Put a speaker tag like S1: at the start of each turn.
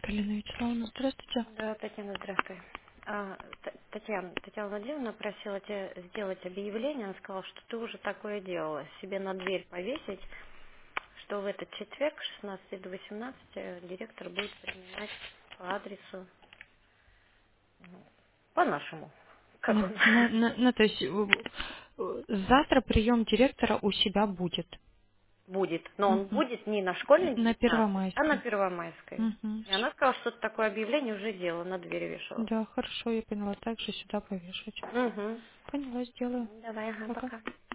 S1: Галина Вячеславовна, здравствуйте.
S2: Да, Татьяна, здравствуй. Татьяна Владимировна просила тебя сделать объявление. Она сказала, что ты уже такое делала. Себе на дверь повесить, что в этот четверг с 16 до 18 директор будет принимать по адресу, ну, по нашему. Как он?
S1: То есть завтра прием директора у себя будет.
S2: Будет. Но он
S1: Мгм.
S2: будет не на школьной
S1: На
S2: 19, а на
S1: Первомайской.
S2: Первомайской.
S1: Мгм.
S2: И она сказала, что такое объявление уже делала, на дверь вешала.
S1: Да, хорошо, я поняла. Также сюда повешать.
S2: Угу.
S1: Поняла, сделаю.
S2: Давай, ага,
S1: Пока.
S2: пока.